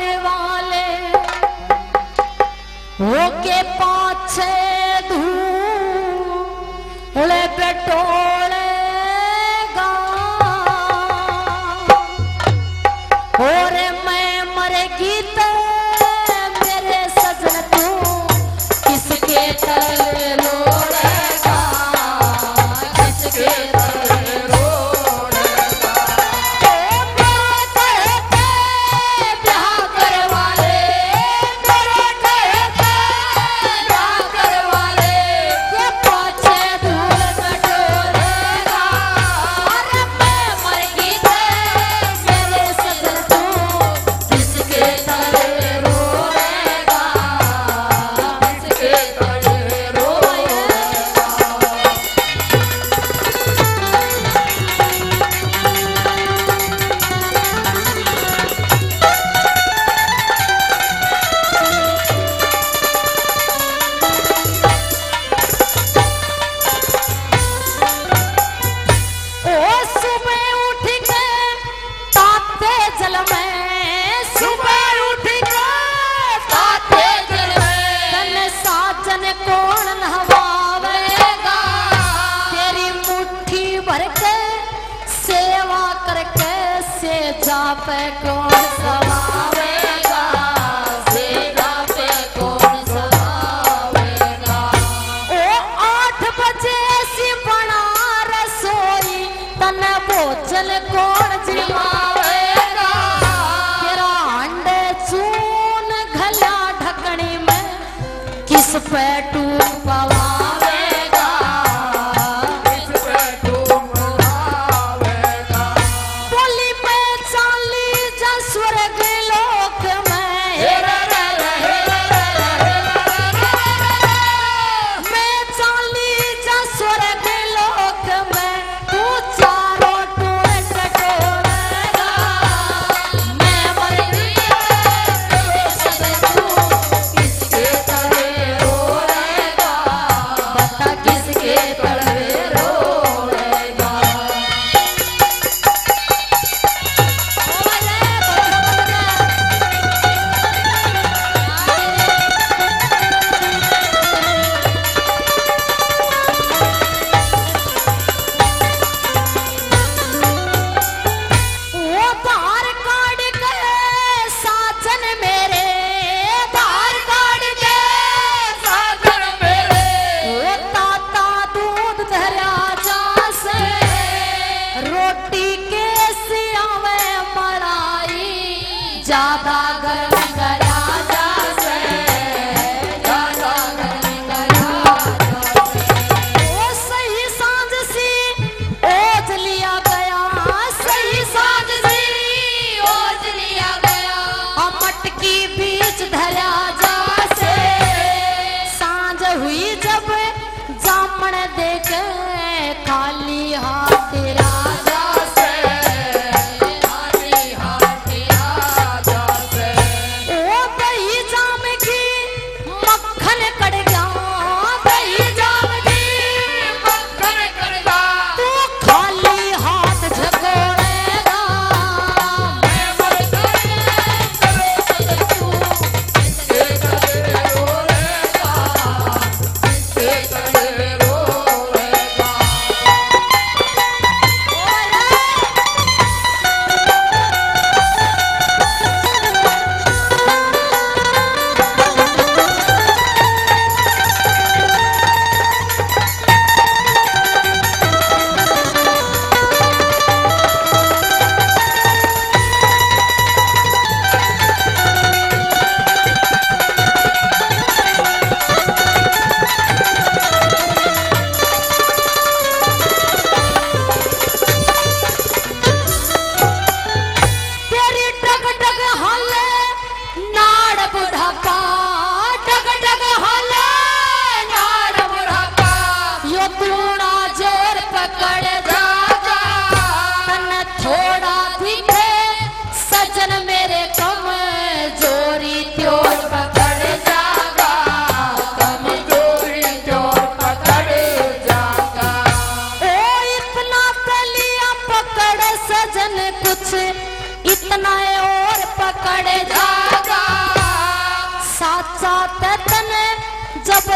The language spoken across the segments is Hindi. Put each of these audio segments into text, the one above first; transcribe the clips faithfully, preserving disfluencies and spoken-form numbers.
वाले वो के पाछे धूले पेटोलेगा और मैं मरेगी तो मेरे सजन तू किसके तले लोड़ेगा किसके तले लोड़ेगा ओ मेरे कहते ब्याह कर वाले मेरे कहते ब्याह कर वाले ये पाछे धूल बटोरेगा अरे मैं मरगी तो मेरे सजन तू किसके तले रोएगा किसके तले रोएगा। ओ सुबह उठ के ताते जल में सुबह उठ के ताते जल में तन साजन कौन नहवावेगा तेरी मुट्ठी भर के सेवा करके से जा पे कौन सवावेगा से जा पे कौन सवावेगा ओ आठ बजे सी बना रसोई तन भोजन कौन जिमावेगा तेरा अंडे चून घला ढकनी में किस पे टूट पवावेगा किस पे टूट पवावेगा बोली में चाली जा स्वर्ग लोक में हेरा रे रे हेरा रे रे हेरा रे रे मैं चाली जा स्वर्ग लोक में तू चारों टूट टटोरेगा मैं मरगी तेरे सजन तू किसके तले रोएगा बता किसके तले रोएगा। बोले वो धार काट के साजन मेरे धार काट के साजन मेरे वो ताता दूध धरा जा से रोटी के सियावे मलाई ज्यादा गर्म करा जा से ज्यादा गर्म करा जा से ओ सही सांझ सी ओज लिया गया सही सांझ सी ओज लिया गया और मटकी बीच धरा जा से सांझ हुई जब जामन देख खाली हाथ राजा से खाली हाथ राजा से ओ दही जाम की मक्खन कड़ गया दही जाम की मक्खन कड़ गया तू खाली हाथ झकोड़ेगा मैं मर गई तेरे सजन तू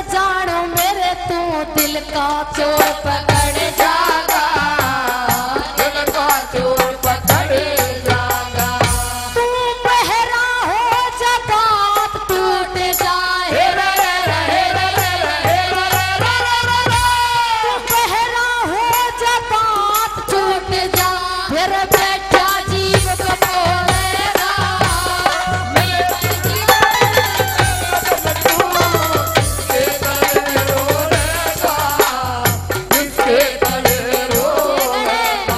जानो मेरे तू दिल का चोर पकड़ जागा, दिल का चोर पकड़ जागा। तू बहरा हो जब बात टूट जाए, हे रे रे रे हे रे रे रे हे रे रे रे रे रे। तू बहरा हो जब बात टूट जाए, फिर बेटा जीव को बोलेगा, मेरे किसके तले रोएगा।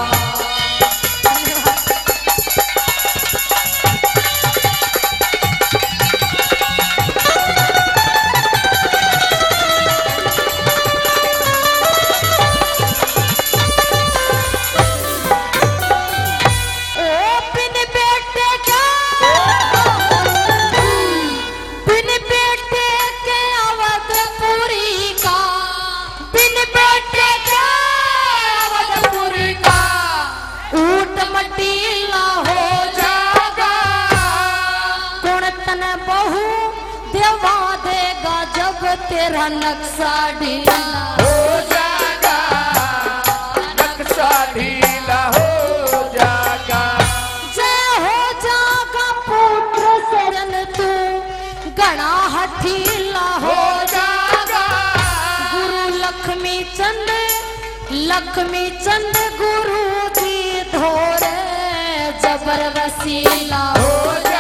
ओ बिन बेटे का, बिन बेटे के अवधपुरी का, बिन बेटे के अवधपुरी का, ऊट मटीला हो जागा, कौन तन बहु देवा देगा जब तेरा नक्शा ढीला हो जागा, नक्शा ढीला हो जागा। जय हो जागा पुत्र सजन तू गणा हठीला हो जागा, गुरु लक्ष्मी चंद लक्ष्मी चंद गुरु जी धोरे जबर वसीला हो